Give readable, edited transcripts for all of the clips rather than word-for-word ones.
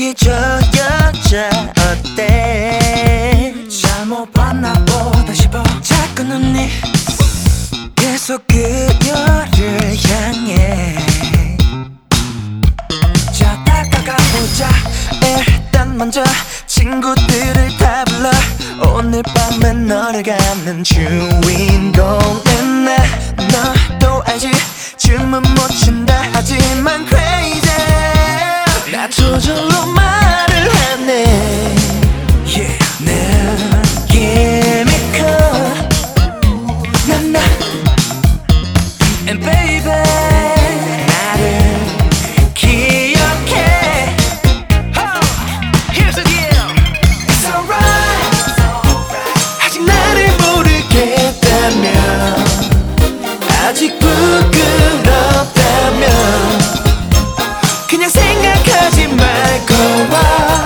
여기 저 여자 어때? 잘못 봤나 보다 싶어. 자꾸 눈이 계속 그녀를 향해. 자, 다가가보자. 일단 먼저 친구들을 다 불러. 오늘 밤엔 너를 갖는 주인공은 나. 너도 알지? 춤은 못 춘다 하지만 crazy. 나 저절로 말을 하네. Yeah. 느낌이 커. 나 And baby 나를 기억해. Here's the deal. It's alright. 아직 나를 모르겠다면, 아직 부끄럽다면 그냥 생각하지 말고 와.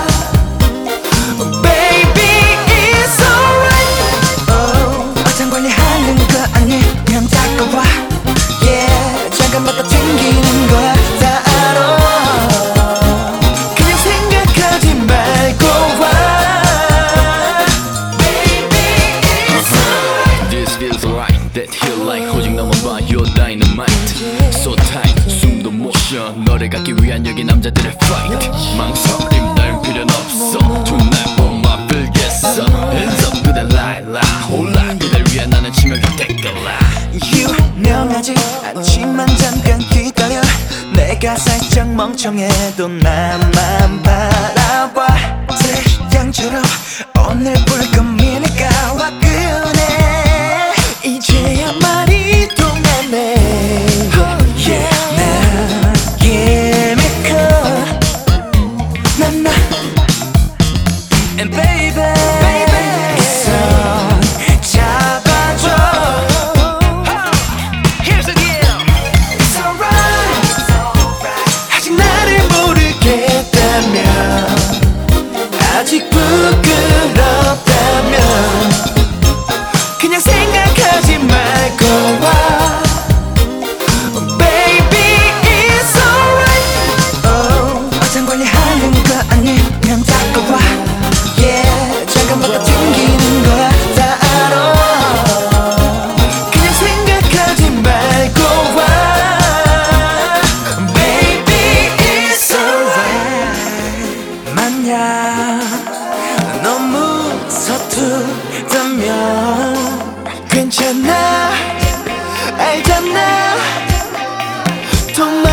Baby it's alright. 어장 관리하는 거 아니면 다가와. Yeah 잠깐마다 튕기는 거야 다 알아. 그냥 생각하지 말고 와. Baby it's alright. This feels right, that feel like 오직 너만 봐, you're dynamite. So tight, 숨도 못 쉬어 너를 갖기 위한 여기 남자들의 fight. 망설임 따윈 필요는 없어. Tonight 본 맛 빌겠어. Hands up 그대 라일라 홀라 그댈 위해 나는 치명이 댓글라. 유명하지 않지만 잠깐 기다려. 내가 살짝 멍청해도 나만 바라봐. 태양처럼 오늘 불 꺼미니까 화끈해. 이제야 말이 통하네. Yeah 느낌이 커. 나 And baby 손 잡아줘. Here's the deal. It's alright. 아직 나를 모르겠다면, 아직 부끄럽다면 그냥 생각하지 말고 와. Baby it's alright. 어장 관리하는 거 아니면 다가와. Yeah 잠깐마다 튕기는 거야 다 알아. 그냥 생각하지 말고 와. Baby it's alright. 만약 너무 서투르다면 괜찮아 알잖아. 더